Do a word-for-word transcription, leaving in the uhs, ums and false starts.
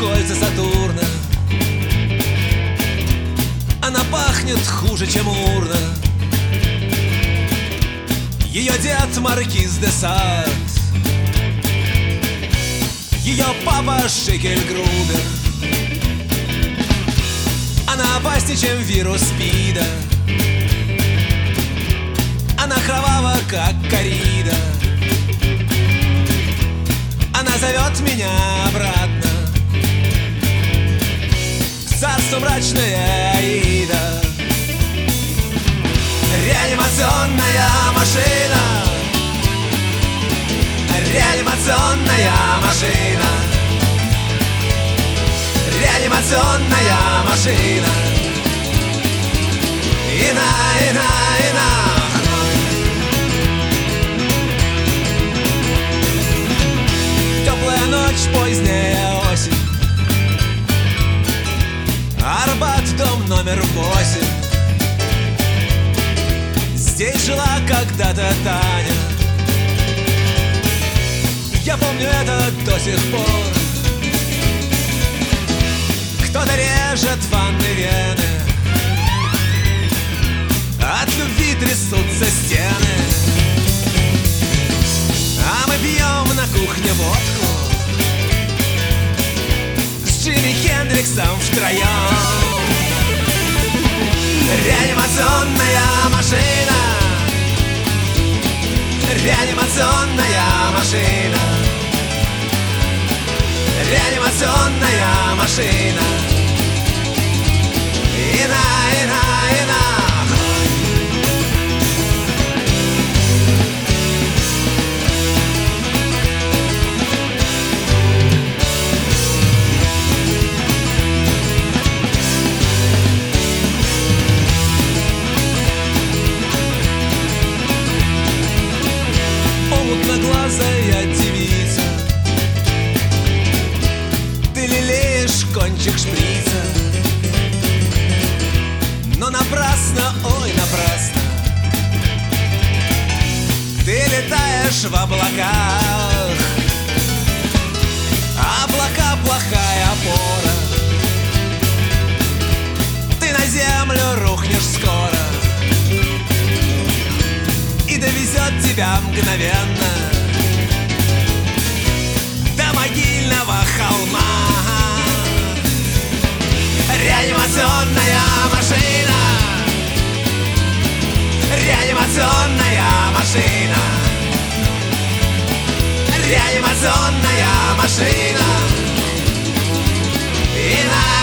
кольца Сатурна. Она пахнет хуже, чем урна. Ее дед маркиз де Сад, ее папа Шикельгрубер. Она опаснее, чем вирус СПИДа. Она кровава, как корида. Она зовет меня обратно в царство мрачное Аида. Реанимационная машина, реанимационная машина, реанимационная машина. Ина, ина, ина. Теплая ночь, поздняя осень. Арбат, дом номер восемь. Здесь жила когда-то Таня. Я помню это до сих пор. Кто-то режет ванны вены, от любви трясутся стены. А мы пьем на кухне водку с Джимми Хендриксом втроем. Реанимационная машина, реанимационная машина, реанимационная машина. Ина, ина, ина. Мутноглазая девица, ты лелеешь кончик шприца, но напрасно, ой, напрасно. Ты летаешь в облаках, облака плохая опора. Ты на землю рухнешь скоро, и довезет тебя мгновенно до могильного холма. Реанимационная машина, реанимационная машина, реанимационная машина. И на